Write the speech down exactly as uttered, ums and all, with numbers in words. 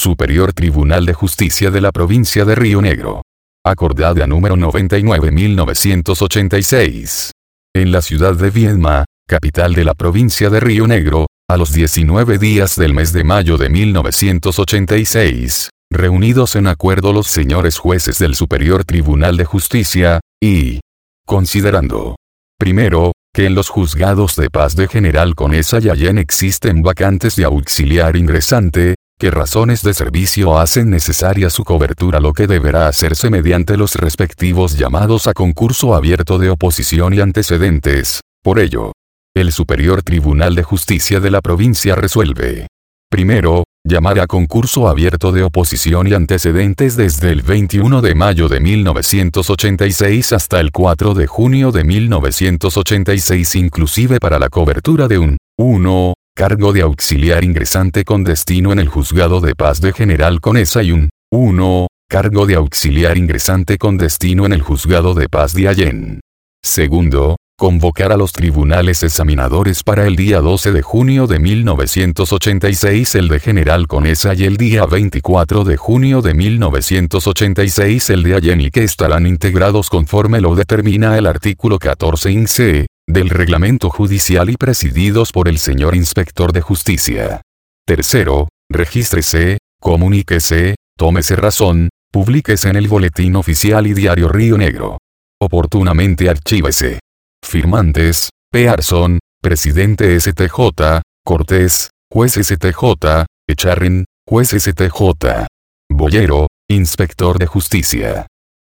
Superior Tribunal de Justicia de la Provincia de Río Negro. Acordada número noventa y nueve mil novecientos ochenta y seis. En la ciudad de Viedma, capital de la provincia de Río Negro, a los diecinueve días del mes de mayo de mil novecientos ochenta y seis, reunidos en acuerdo los señores jueces del Superior Tribunal de Justicia, y considerando, primero, que en los juzgados de paz de General Conesa y Allén existen vacantes de auxiliar ingresante, que razones de servicio hacen necesaria su cobertura, lo que deberá hacerse mediante los respectivos llamados a concurso abierto de oposición y antecedentes. Por ello, el Superior Tribunal de Justicia de la provincia resuelve: primero, llamar a concurso abierto de oposición y antecedentes desde el veintiuno de mayo de mil novecientos ochenta y seis hasta el cuatro de junio de mil novecientos ochenta y seis, inclusive para la cobertura de un uno cargo de auxiliar ingresante con destino en el Juzgado de Paz de General Conesa y un uno cargo de auxiliar ingresante con destino en el Juzgado de Paz de Allén. Segundo, convocar a los tribunales examinadores para el día doce de junio de mil novecientos ochenta y seis el de General Conesa y el día veinticuatro de junio de mil novecientos ochenta y seis el de Allén, y que estarán integrados conforme lo determina el artículo catorce in ce del Reglamento Judicial y presididos por el señor Inspector de Justicia. Tercero, regístrese, comuníquese, tómese razón, publíquese en el Boletín Oficial y Diario Río Negro. Oportunamente archívese. Firmantes: Pearson, Presidente ese te jota, Cortés, Juez ese te jota, Echarren, Juez ese te jota. Boyero, Inspector de Justicia.